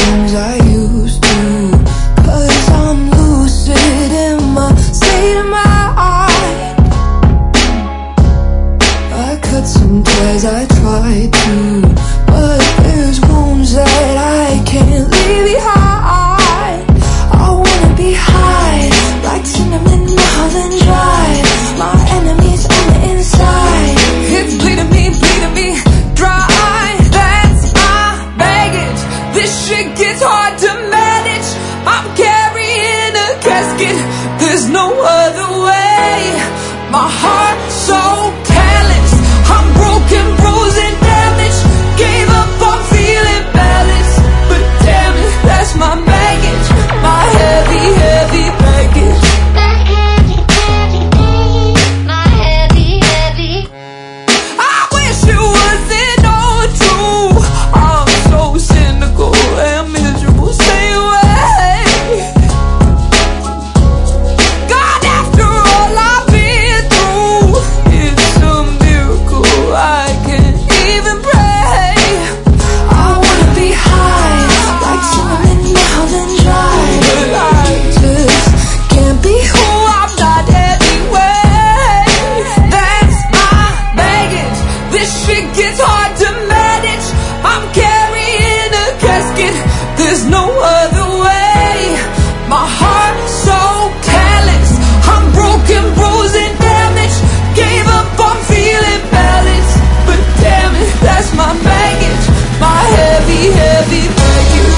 songs I used to. 'Cause I'm lucid in my state of mind. I cut some ties, I tried to, but there's wounds that I can't leave behind. I wanna be high, like cinnamon Mulholland Drive. My enemies on the inside, it's bleeding me dry. That's my baggage, this shit gets hard to manage. I'm carrying a casket, there's no other way. My heart so callous, I'm broken, frozen, damaged. Gave up on feeling balanced, but damn it, that's my baggage. My heavy, heavy baggage. My heavy, heavy. I wish it wasn't all true. I'm so cynical and miserable, stay away. God, after all I've been through, it's a miracle I can't even pray. I wanna be high, like cinnamon Mulholland Drive, but I just can't be who I'm not anyway. That's my baggage, this shit gets hard to manage. I'm carrying a casket, there's no other way. My heart so callous, I'm broken, frozen, damaged. Gave up on feeling balanced, but damn it, that's my baggage. My heavy, heavy baggage.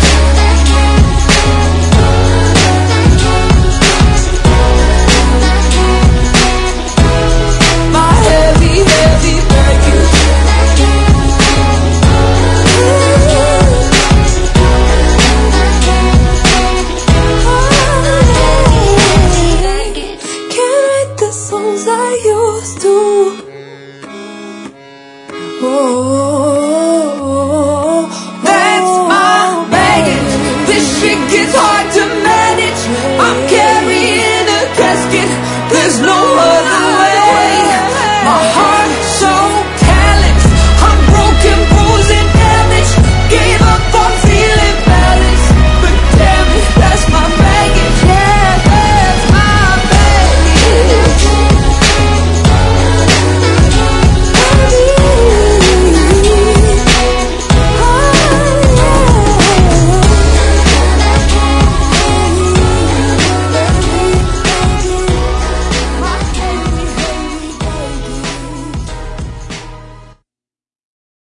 My heavy, heavy baggage. Can't write the songs I used to.